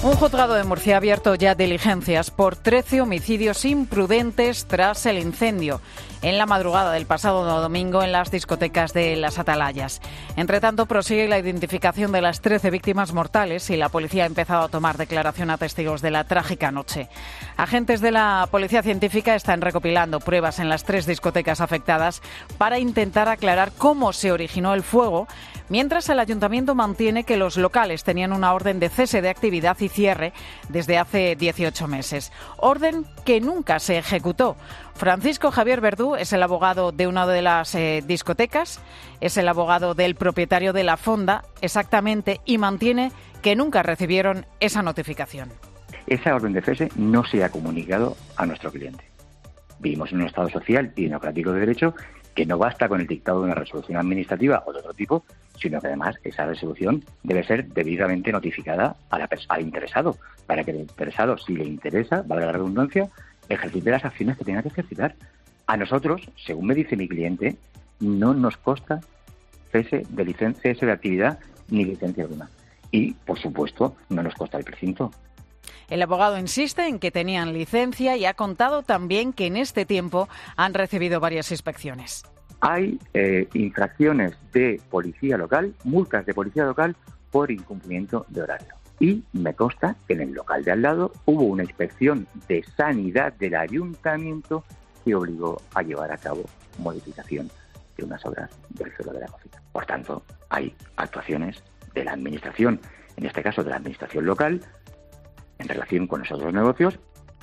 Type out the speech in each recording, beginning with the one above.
Un juzgado de Murcia ha abierto ya diligencias por 13 homicidios imprudentes tras el incendio en la madrugada del pasado domingo en las discotecas de Las Atalayas. Entre tanto, prosigue la identificación de las 13 víctimas mortales y la policía ha empezado a tomar declaración a testigos de la trágica noche. Agentes de la Policía Científica están recopilando pruebas en las 3 discotecas afectadas para intentar aclarar cómo se originó el fuego, mientras el ayuntamiento mantiene que los locales tenían una orden de cese de actividad y cierre desde hace 18 meses. Orden que nunca se ejecutó. Francisco Javier Verdú es el abogado de una de las discotecas, es el abogado del propietario de la fonda, exactamente, y mantiene que nunca recibieron esa notificación. Esa orden de cese no se ha comunicado a nuestro cliente. Vivimos en un Estado social y democrático de derecho que no basta con el dictado de una resolución administrativa o de otro tipo, sino que además esa resolución debe ser debidamente notificada al interesado, para que el interesado, si le interesa, valga la redundancia, ejercite las acciones que tenga que ejercitar. A nosotros, según me dice mi cliente, no nos consta cese de actividad ni licencia alguna. Y, por supuesto, no nos consta el precinto. El abogado insiste en que tenían licencia y ha contado también que en este tiempo han recibido varias inspecciones. Hay infracciones de policía local, multas de policía local por incumplimiento de horario. Y me consta que en el local de al lado hubo una inspección de sanidad del ayuntamiento que obligó a llevar a cabo modificación de unas obras del suelo de la cocina. Por tanto, hay actuaciones de la administración, en este caso de la administración local, en relación con esos dos negocios.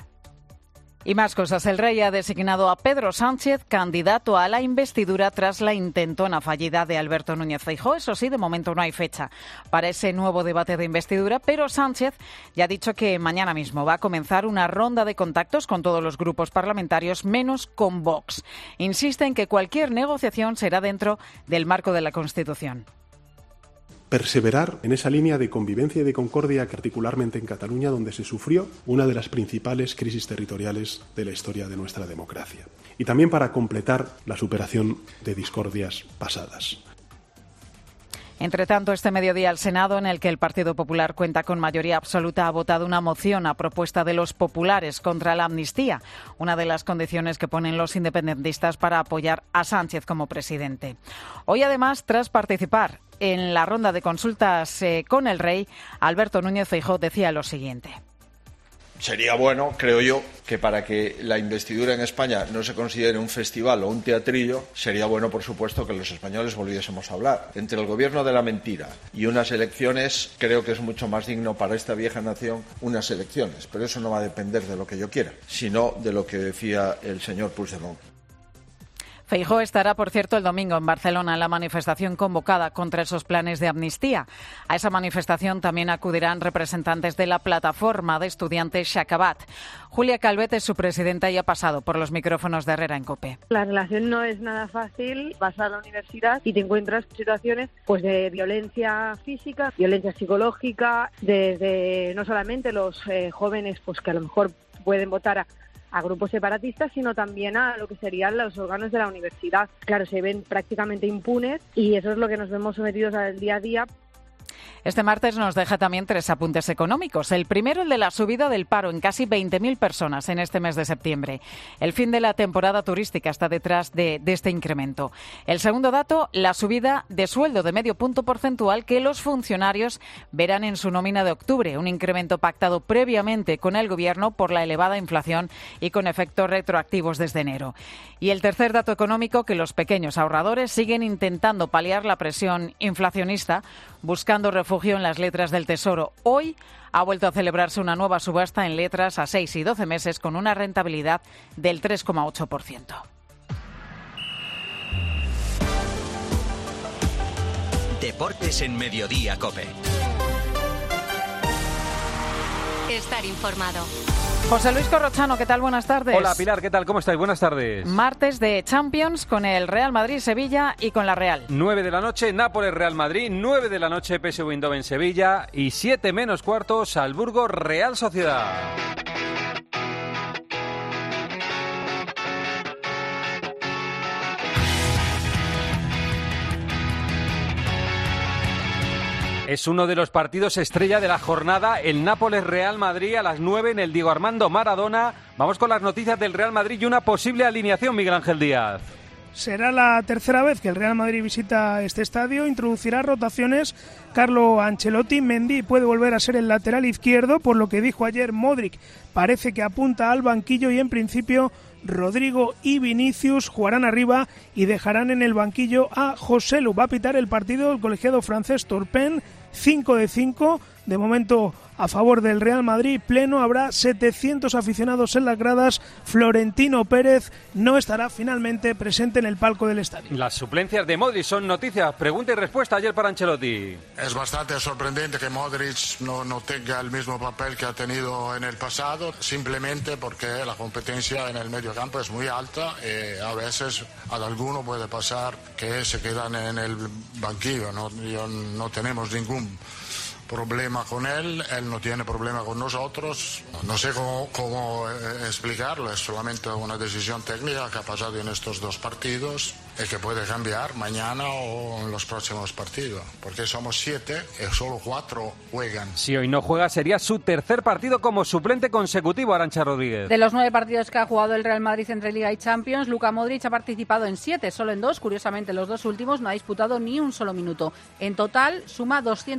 Y más cosas. El rey ha designado a Pedro Sánchez candidato a la investidura tras la intentona fallida de Alberto Núñez Feijóo. Eso sí, de momento no hay fecha para ese nuevo debate de investidura, pero Sánchez ya ha dicho que mañana mismo va a comenzar una ronda de contactos con todos los grupos parlamentarios, menos con Vox. Insiste en que cualquier negociación será dentro del marco de la Constitución. Perseverar en esa línea de convivencia y de concordia, particularmente en Cataluña, donde se sufrió una de las principales crisis territoriales de la historia de nuestra democracia. Y también para completar la superación de discordias pasadas. Entre tanto, este mediodía el Senado, en el que el Partido Popular cuenta con mayoría absoluta, ha votado una moción a propuesta de los populares contra la amnistía, una de las condiciones que ponen los independentistas para apoyar a Sánchez como presidente. Hoy, además, tras participar en la ronda de consultas con el rey, Alberto Núñez Feijóo decía lo siguiente. Sería bueno, creo yo, que para que la investidura en España no se considere un festival o un teatrillo, sería bueno, por supuesto, que los españoles volviésemos a hablar. Entre el gobierno de la mentira y unas elecciones, creo que es mucho más digno para esta vieja nación unas elecciones. Pero eso no va a depender de lo que yo quiera, sino de lo que decía el señor Puigdemont. Feijóo estará, por cierto, el domingo en Barcelona en la manifestación convocada contra esos planes de amnistía. A esa manifestación también acudirán representantes de la plataforma de estudiantes Xacabat. Julia Calvet es su presidenta y ha pasado por los micrófonos de Herrera en COPE. La relación no es nada fácil. Vas a la universidad y te encuentras situaciones pues de violencia física, violencia psicológica, desde no solamente los jóvenes pues que a lo mejor pueden votar a grupos separatistas, sino también a lo que serían los órganos de la universidad. Claro, se ven prácticamente impunes y eso es lo que nos vemos sometidos al día a día. Este martes nos deja también 3 apuntes económicos. El primero, el de la subida del paro en casi 20.000 personas en este mes de septiembre. El fin de la temporada turística está detrás de este incremento. El segundo dato, la subida de sueldo de medio punto porcentual que los funcionarios verán en su nómina de octubre, un incremento pactado previamente con el Gobierno por la elevada inflación y con efectos retroactivos desde enero. Y el tercer dato económico, que los pequeños ahorradores siguen intentando paliar la presión inflacionista, buscando refugio en las letras del Tesoro. Hoy ha vuelto a celebrarse una nueva subasta en letras a 6 y 12 meses con una rentabilidad del 3,8%. Deportes en Mediodía COPE. Estar informado. José Luis Corrochano, ¿qué tal? Buenas tardes. Hola Pilar, ¿qué tal? ¿Cómo estáis? Buenas tardes. Martes de Champions con el Real Madrid-Sevilla y con la Real. 9 de la noche, Nápoles-Real Madrid, 9 de la noche, PSV Eindhoven-Sevilla y 7 menos cuarto, Salzburgo-Real Sociedad. Es uno de los partidos estrella de la jornada, el Nápoles-Real Madrid a las 9 en el Diego Armando Maradona. Vamos con las noticias del Real Madrid y una posible alineación, Miguel Ángel Díaz. Será la tercera vez que el Real Madrid visita este estadio, introducirá rotaciones Carlo Ancelotti. Mendy puede volver a ser el lateral izquierdo, por lo que dijo ayer Modric, parece que apunta al banquillo y en principio Rodrigo y Vinicius jugarán arriba y dejarán en el banquillo a Joselu. Va a pitar el partido el colegiado francés Turpin, 5 de 5, de momento a favor del Real Madrid, pleno, habrá 700 aficionados en las gradas. Florentino Pérez no estará finalmente presente en el palco del estadio. Las suplencias de Modric son noticias, pregunta y respuesta ayer para Ancelotti. Es bastante sorprendente que Modric no tenga el mismo papel que ha tenido en el pasado, simplemente porque la competencia en el mediocampo es muy alta y a veces a alguno puede pasar que se quedan en el banquillo. No tenemos ningún problema con él no tiene problema con nosotros. No sé cómo explicarlo, es solamente una decisión técnica que ha pasado en estos dos partidos y que puede cambiar mañana o en los próximos partidos, porque somos 7 y solo 4 juegan. Si hoy no juega sería su tercer partido como suplente consecutivo, Arantxa Rodríguez. De los 9 partidos que ha jugado el Real Madrid entre Liga y Champions, Luka Modric ha participado en 7, solo en 2, curiosamente los 2 últimos no ha disputado ni un solo minuto. En total suma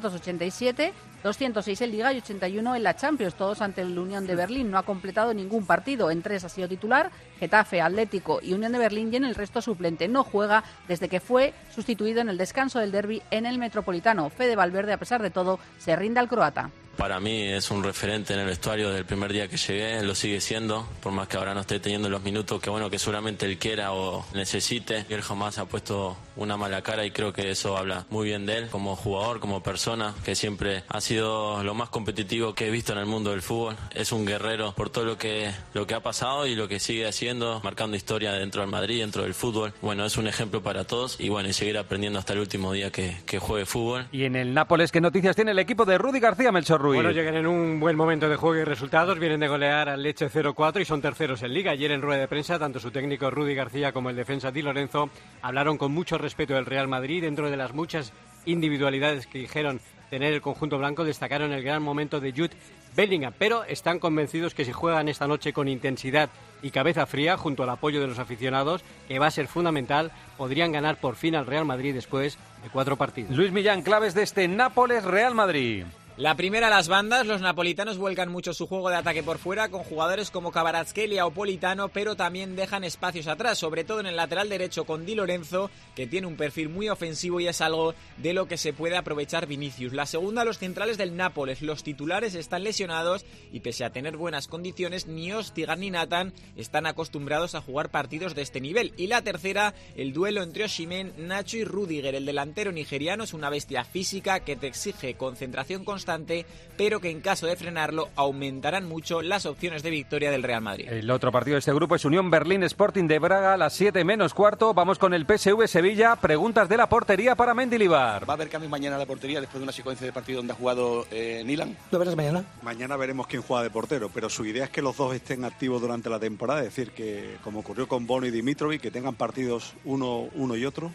287, 206 en Liga y 81 en la Champions, todos ante el Unión de Berlín. No ha completado ningún partido, en 3 ha sido titular, Getafe, Atlético y Unión de Berlín, y en el resto suplente. No juega desde que fue sustituido en el descanso del derbi en el Metropolitano. Fede Valverde, a pesar de todo, se rinde al croata. Para mí es un referente en el vestuario desde el primer día que llegué, lo sigue siendo, por más que ahora no esté teniendo los minutos que seguramente él quiera o necesite. Él jamás ha puesto una mala cara y creo que eso habla muy bien de él como jugador, como persona, que siempre ha sido lo más competitivo que he visto en el mundo del fútbol. Es un guerrero por todo lo que ha pasado y lo que sigue haciendo, marcando historia dentro del Madrid, dentro del fútbol. Bueno, es un ejemplo para todos y y seguir aprendiendo hasta el último día que juegue fútbol. Y en el Nápoles, ¿qué noticias tiene el equipo de Rudy García, Melchor Ruiz? Bueno, llegan en un buen momento de juego y resultados, vienen de golear al Lecce 0-4 y son terceros en Liga. Ayer en rueda de prensa, tanto su técnico Rudy García como el defensa Di Lorenzo hablaron con mucho respeto del Real Madrid. Dentro de las muchas individualidades que dijeron tener el conjunto blanco, destacaron el gran momento de Jude Bellingham, pero están convencidos que si juegan esta noche con intensidad y cabeza fría, junto al apoyo de los aficionados, que va a ser fundamental, podrían ganar por fin al Real Madrid después de 4 partidos. Luis Millán, claves de este Nápoles-Real Madrid. La primera, las bandas. Los napolitanos vuelcan mucho su juego de ataque por fuera con jugadores como Kvaratskhelia o Politano, pero también dejan espacios atrás, sobre todo en el lateral derecho con Di Lorenzo, que tiene un perfil muy ofensivo y es algo de lo que se puede aprovechar Vinicius. La segunda, los centrales del Nápoles. Los titulares están lesionados y pese a tener buenas condiciones, ni Ostigar ni Nathan están acostumbrados a jugar partidos de este nivel. Y la tercera, el duelo entre Osimhen, Nacho y Rüdiger. El delantero nigeriano es una bestia física que te exige concentración constante, pero que en caso de frenarlo aumentarán mucho las opciones de victoria del Real Madrid. El otro partido de este grupo es Unión Berlín Sporting de Braga a las 7 menos cuarto. Vamos con el PSV Sevilla. Preguntas de la portería para Mendilibar. ¿Va a haber cambio mañana a la portería después de una secuencia de partido donde ha jugado Nilan? ¿Lo verás mañana? Mañana veremos quién juega de portero, pero su idea es que los dos estén activos durante la temporada, es decir, que como ocurrió con Bono y Dimitrovic, que tengan partidos uno y otro.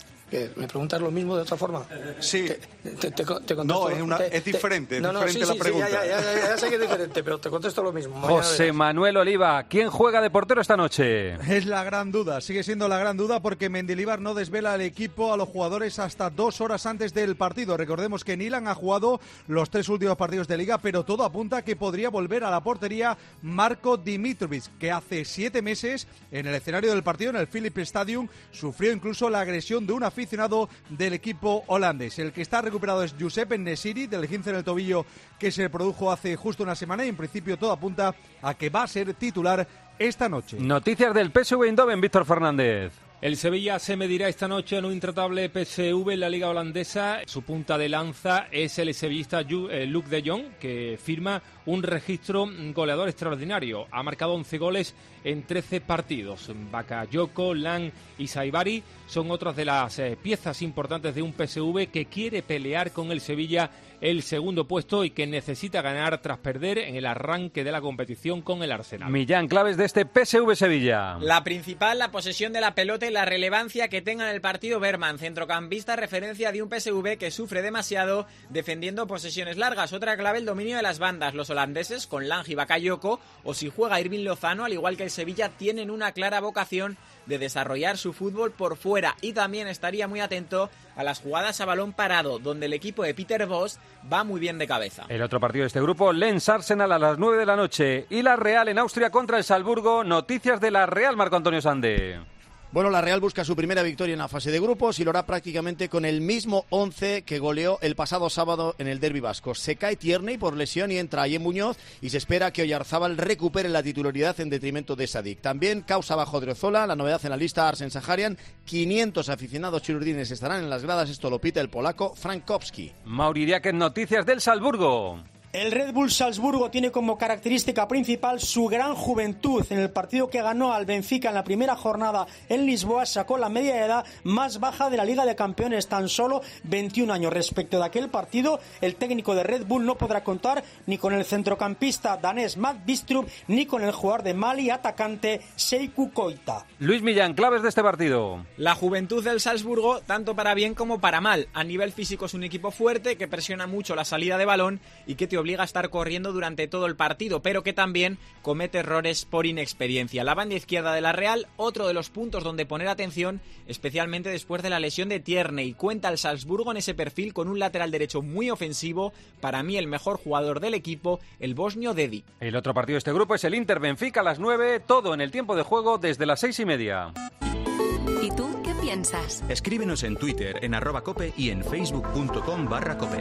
¿Me preguntas lo mismo de otra forma? Sí. Te contesto. No, es diferente. No, diferente la pregunta. Sí, ya sé que es diferente, pero te contesto lo mismo. José Manuel Oliva, ¿quién juega de portero esta noche? Es la gran duda, sigue siendo la gran duda porque Mendilibar no desvela el equipo a los jugadores hasta 2 horas antes del partido. Recordemos que Nilan ha jugado los 3 últimos partidos de Liga, pero todo apunta a que podría volver a la portería Marko Dimitrovic, que hace 7 meses en el escenario del partido, en el Philips Stadium, sufrió incluso la agresión de una aficionado del equipo holandés. El que está recuperado es Josep En-Nesyri, del esguince en el tobillo que se produjo hace justo una semana, y en principio todo apunta a que va a ser titular esta noche. Noticias del PSV Eindhoven, Víctor Fernández. El Sevilla se medirá esta noche en un intratable PSV en la Liga Holandesa. Su punta de lanza es el sevillista Luc de Jong, que firma un registro goleador extraordinario. Ha marcado 11 goles en 13 partidos. Bakayoko, Lang y Saibari son otras de las piezas importantes de un PSV que quiere pelear con el Sevilla el segundo puesto y que necesita ganar tras perder en el arranque de la competición con el Arsenal. Millán, claves de este PSV Sevilla. La principal, la posesión de la pelota dice la relevancia que tenga en el partido Berman, centrocampista, referencia de un PSV que sufre demasiado defendiendo posesiones largas. Otra clave, el dominio de las bandas. Los holandeses, con Lange y Bakayoko, o si juega Irving Lozano, al igual que el Sevilla, tienen una clara vocación de desarrollar su fútbol por fuera. Y también estaría muy atento a las jugadas a balón parado, donde el equipo de Peter Bosz va muy bien de cabeza. El otro partido de este grupo, Lens-Arsenal a las 9 de la noche. Y la Real en Austria contra el Salzburgo. Noticias de la Real, Marco Antonio Sande. Bueno, la Real busca su primera victoria en la fase de grupos y lo hará prácticamente con el mismo 11 que goleó el pasado sábado en el derbi vasco. Se cae Tierney por lesión y entra Ayen Muñoz y se espera que Oyarzábal recupere la titularidad en detrimento de Sadik. También causa bajo Odriozola, la novedad en la lista Arsen Saharian. 500 aficionados chilurdines estarán en las gradas, esto lo pita el polaco Frankowski. Mauri Diáquez, noticias del Salzburgo. El Red Bull Salzburgo tiene como característica principal su gran juventud. En el partido que ganó al Benfica en la primera jornada en Lisboa sacó la media de edad más baja de la Liga de Campeones, tan solo 21 años. Respecto de aquel partido, el técnico de Red Bull no podrá contar ni con el centrocampista danés Matt Bistrup ni con el jugador de Mali atacante Seikou Koita. Luis Millán, claves de este partido. La juventud del Salzburgo, tanto para bien como para mal. A nivel físico es un equipo fuerte que presiona mucho la salida de balón y que te obliga a estar corriendo durante todo el partido, pero que también comete errores por inexperiencia. La banda izquierda de la Real, otro de los puntos donde poner atención, especialmente después de la lesión de Tierney. Cuenta el Salzburgo en ese perfil con un lateral derecho muy ofensivo, para mí el mejor jugador del equipo, el bosnio Dedi. El otro partido de este grupo es el Inter-Benfica a las 9, todo en el tiempo de juego desde las 6:30. ¿Y tú qué piensas? Escríbenos en Twitter, en @cope y en facebook.com/cope.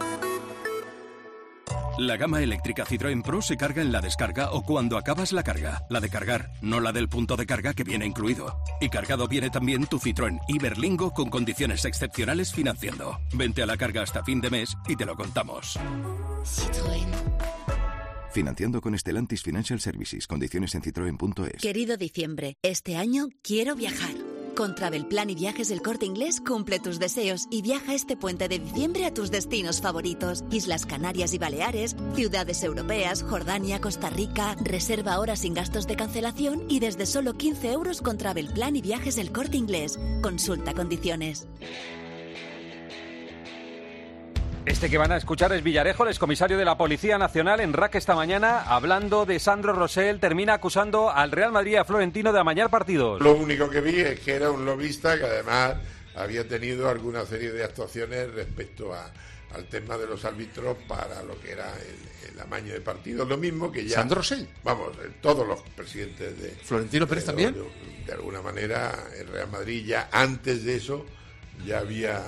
La gama eléctrica Citroën Pro se carga en la descarga o cuando acabas la carga. La de cargar, no la del punto de carga que viene incluido. Y cargado viene también tu Citroën Iberlingo con condiciones excepcionales financiando. Vente a la carga hasta fin de mes y te lo contamos. Citroën. Financiando con Stellantis Financial Services. Condiciones en citroen.es. Querido diciembre, este año quiero viajar. Con Travelplan y Viajes del Corte Inglés cumple tus deseos y viaja este puente de diciembre a tus destinos favoritos. Islas Canarias y Baleares, ciudades europeas, Jordania, Costa Rica. Reserva ahora sin gastos de cancelación y desde solo 15 € con Travelplan y Viajes del Corte Inglés. Consulta condiciones. Este que van a escuchar es Villarejo, el excomisario de la Policía Nacional, en RAC esta mañana, hablando de Sandro Rosell. Termina acusando al Real Madrid y a Florentino de amañar partidos. Lo único que vi es que era un lobista que además había tenido alguna serie de actuaciones respecto al tema de los árbitros para lo que era el amaño de partidos. Lo mismo que ya... ¿Sandro Rosell? Vamos, todos los presidentes de... ¿Florentino Pérez también? De alguna manera, el Real Madrid ya antes de eso ya había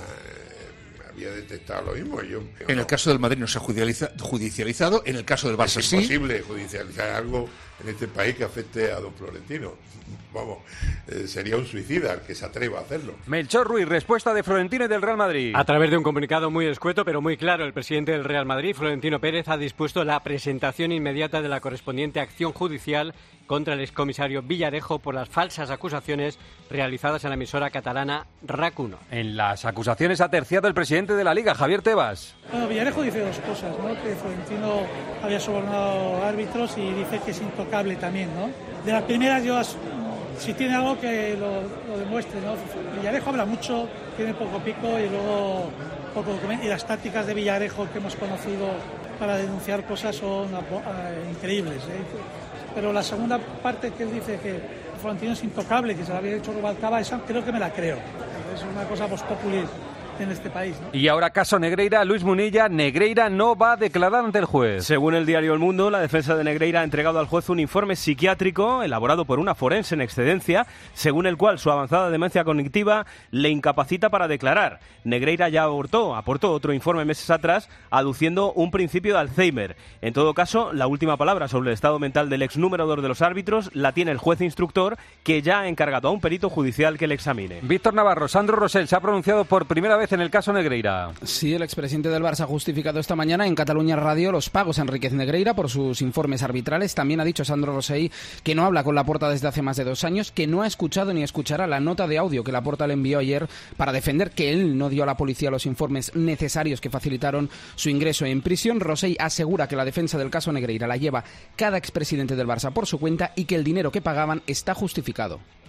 detectado lo mismo. En el caso del Madrid no se ha judicializado, en el caso del Barça sí. Es imposible judicializar algo en este país que afecte a don Florentino. Vamos, sería un suicida el que se atreva a hacerlo. Melchor Ruiz, respuesta de Florentino y del Real Madrid. A través de un comunicado muy escueto pero muy claro, el presidente del Real Madrid, Florentino Pérez, ha dispuesto la presentación inmediata de la correspondiente acción judicial contra el excomisario Villarejo por las falsas acusaciones realizadas en la emisora catalana RAC 1. En las acusaciones ha terciado el presidente de la Liga, Javier Tebas. Bueno, Villarejo dice dos cosas, ¿no? Que Florentino había sobornado árbitros y dice que es intocable también, ¿no? De las primeras, yo si tiene algo que lo demuestre, ¿no? Villarejo habla mucho, tiene poco pico y luego poco documento. Y las tácticas de Villarejo que hemos conocido para denunciar cosas son increíbles, ¿eh? Pero la segunda parte que él dice que Florentino es intocable, que se la había hecho Rubalcaba, esa creo que me la creo. Es una cosa post populi en este país, ¿no? Y ahora caso Negreira, Luis Munilla. Negreira no va a declarar ante el juez. Según el diario El Mundo, la defensa de Negreira ha entregado al juez un informe psiquiátrico elaborado por una forense en excedencia, según el cual su avanzada demencia cognitiva le incapacita para declarar. Negreira ya aportó otro informe meses atrás, aduciendo un principio de Alzheimer. En todo caso, la última palabra sobre el estado mental del ex número 2 de los árbitros la tiene el juez instructor, que ya ha encargado a un perito judicial que le examine. Víctor Navarro, Sandro Rosell se ha pronunciado por primera vez en el caso Negreira. Sí, el expresidente del Barça ha justificado esta mañana en Cataluña Radio los pagos a Enríquez Negreira por sus informes arbitrales. También ha dicho Sandro Rosell que no habla con Laporta desde hace más de 2 años, que no ha escuchado ni escuchará la nota de audio que Laporta le envió ayer para defender que él no dio a la policía los informes necesarios que facilitaron su ingreso en prisión. Rosell asegura que la defensa del caso Negreira la lleva cada expresidente del Barça por su cuenta y que el dinero que pagaban está justificado.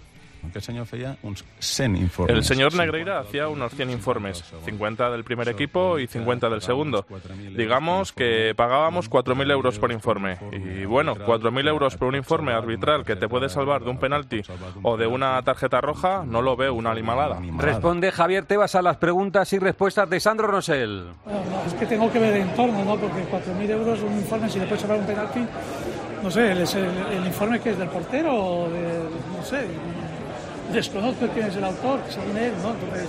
que el señor feia uns 100 informes. El señor Negreira hacía unos 100 informes, 50 del primer equipo y 50 del segundo. Digamos que pagábamos 4.000 euros por informe. Y bueno, 4.000 euros por un informe arbitral que te puede salvar de un penalti o de una tarjeta roja, no lo veo una animalada. Responde Javier Tebas a las preguntas y respuestas de Sandro Rosell. Bueno, no, es que tengo que ver el entorno, ¿no? Porque 4.000 euros un informe, si le puedes salvar un penalti, no sé, el informe que es del portero o no sé, desconozco quién es el autor, según él, ¿no? Entonces,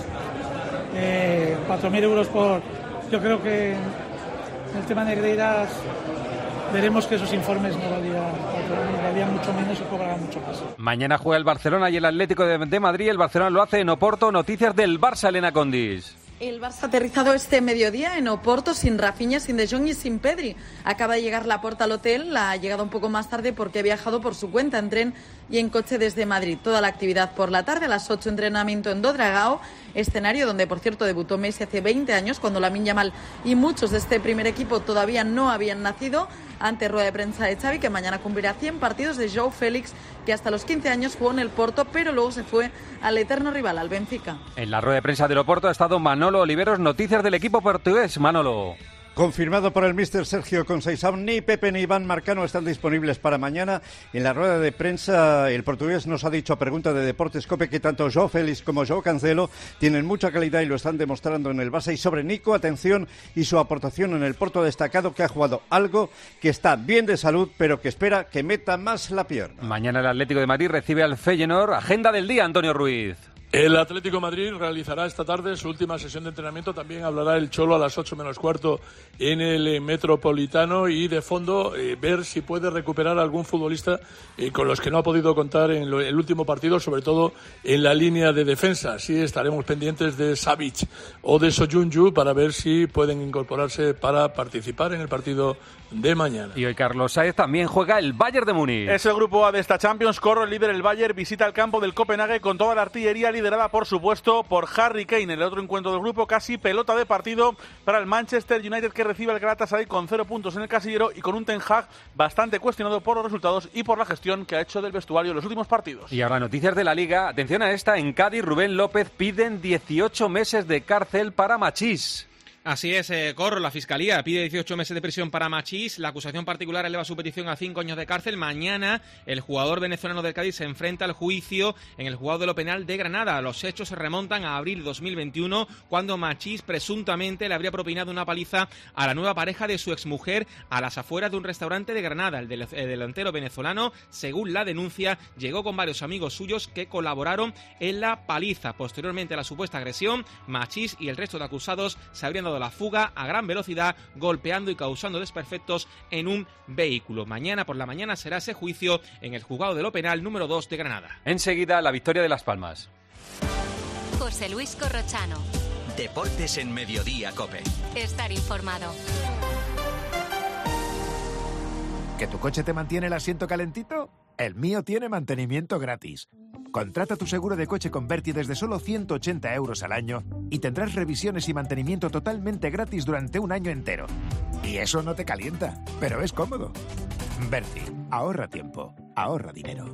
4.000 euros yo creo que en el tema Negreira veremos que esos informes no valían mucho menos y cobrarán mucho más. Mañana juega el Barcelona y el Atlético de Madrid. El Barcelona lo hace en Oporto. Noticias del Barça, Elena Condis. El Barça ha aterrizado este mediodía en Oporto sin Rafinha, sin De Jong y sin Pedri. Acaba de llegar Laporta al hotel, ha llegado un poco más tarde porque ha viajado por su cuenta en tren y en coche desde Madrid. Toda la actividad por la tarde, a las 8 entrenamiento en Dodragao, escenario donde por cierto debutó Messi hace 20 años cuando Lamine Yamal y muchos de este primer equipo todavía no habían nacido. Ante rueda de prensa de Xavi, que mañana cumplirá 100 partidos, de João Félix, que hasta los 15 años jugó en el Porto, pero luego se fue al eterno rival, al Benfica. En la rueda de prensa del Oporto ha estado Manolo Oliveros. Noticias del equipo portugués. Manolo. Confirmado por el míster Sergio Conceição, ni Pepe ni Iván Marcano están disponibles para mañana. En la rueda de prensa, el portugués nos ha dicho a pregunta de Deportes COPE que tanto João Félix como João Cancelo tienen mucha calidad y lo están demostrando en el Barça. Y sobre Nico, atención, y su aportación en el Porto, destacado que ha jugado algo, que está bien de salud, pero que espera que meta más la pierna. Mañana el Atlético de Madrid recibe al Feyenoord. Agenda del día, Antonio Ruiz. El Atlético de Madrid realizará esta tarde su última sesión de entrenamiento. También hablará el Cholo a las 8 menos cuarto en el Metropolitano y de fondo ver si puede recuperar algún futbolista con los que no ha podido contar en el último partido, sobre todo en la línea de defensa. Sí, estaremos pendientes de Savic o de Soyuncu para ver si pueden incorporarse para participar en el partido de mañana. Y hoy Carlos Saez también juega el Bayern de Múnich. Es el grupo A de esta Champions. Corre el líder, el Bayern, visita el campo del Copenhague con toda la artillería liderada, por supuesto, por Harry Kane. El otro encuentro del grupo, casi pelota de partido para el Manchester United, que recibe al Galatasaray con 0 puntos en el casillero y con un Ten Hag bastante cuestionado por los resultados y por la gestión que ha hecho del vestuario en los últimos partidos. Y ahora noticias de la Liga. Atención a esta. En Cádiz, Rubén López piden 18 meses de cárcel para Machís. Así es, Corro, la Fiscalía pide 18 meses de prisión para Machís. La acusación particular eleva su petición a 5 años de cárcel. Mañana el jugador venezolano del Cádiz se enfrenta al juicio en el juzgado de lo penal de Granada. Los hechos se remontan a abril de 2021, cuando Machís presuntamente le habría propinado una paliza a la nueva pareja de su exmujer a las afueras de un restaurante de Granada. El delantero venezolano, según la denuncia, llegó con varios amigos suyos que colaboraron en la paliza. Posteriormente a la supuesta agresión, Machís y el resto de acusados se habrían dado la fuga a gran velocidad, golpeando y causando desperfectos en un vehículo. Mañana por la mañana será ese juicio en el juzgado de lo penal número 2 de Granada. Enseguida, la victoria de Las Palmas. José Luis Corrochano. Deportes en Mediodía COPE. Estar informado. ¿Que tu coche te mantiene el asiento calentito? El mío tiene mantenimiento gratis. Contrata tu seguro de coche con Berti desde solo 180 euros al año y tendrás revisiones y mantenimiento totalmente gratis durante un año entero. Y eso no te calienta, pero es cómodo. Berti, ahorra tiempo, ahorra dinero.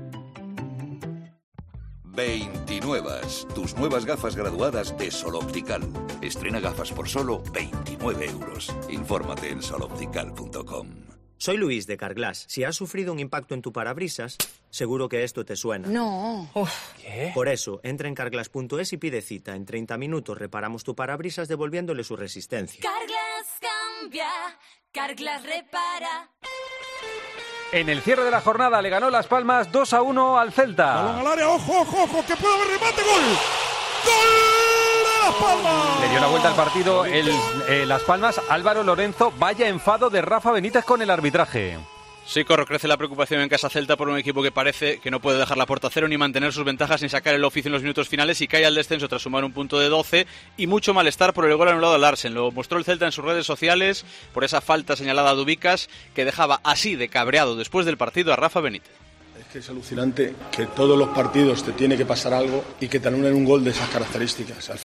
29. Tus nuevas gafas graduadas de Sol Optical. Estrena gafas por solo 29 euros. Infórmate en soloptical.com. Soy Luis de Carglass. Si has sufrido un impacto en tu parabrisas, seguro que esto te suena. No. ¿Qué? Por eso, entra en carglass.es y pide cita. En 30 minutos reparamos tu parabrisas devolviéndole su resistencia. Carglass cambia, Carglass repara. En el cierre de la jornada le ganó Las Palmas 2-1 al Celta. Balón al área, ojo, ojo, ojo, que puede haber remate, gol. ¡Gol! Las Palmas. Le dio la vuelta al partido Las Palmas. Álvaro Lorenzo, vaya enfado de Rafa Benítez con el arbitraje. Sí, Corro, crece la preocupación en casa Celta por un equipo que parece que no puede dejar la puerta a cero ni mantener sus ventajas ni sacar el oficio en los minutos finales y cae al descenso tras sumar un punto de 12 y mucho malestar por el gol anulado a Larsen. Lo mostró el Celta en sus redes sociales por esa falta señalada a Dubicas que dejaba así de cabreado después del partido a Rafa Benítez. Es que es alucinante que todos los partidos te tiene que pasar algo y que te anulen un gol de esas características. Al